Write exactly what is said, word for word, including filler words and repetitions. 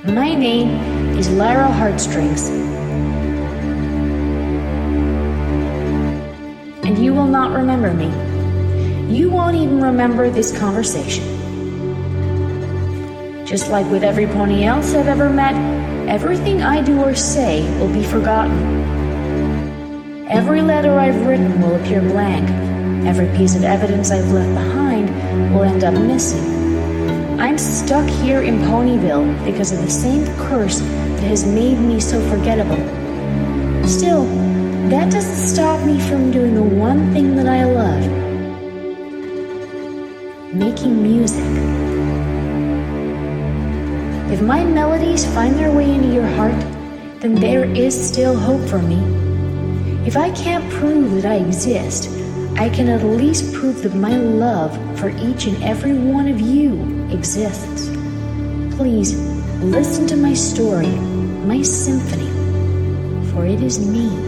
My name is Lyra Heartstrings. And you will not remember me. You won't even remember this conversation. Just like with every pony else I've ever met, everything I do or say will be forgotten. Every letter I've written will appear blank. Every piece of evidence I've left behind will end up missing. I'm stuck here in Ponyville because of the same curse that has made me so forgettable. Still, that doesn't stop me from doing the one thing that I love: making music. If my melodies find their way into your heart, then there is still hope for me. If I can't prove that I exist, I can at least prove that my love for each and every one of you exists. Please listen to my story, my symphony, for it is me.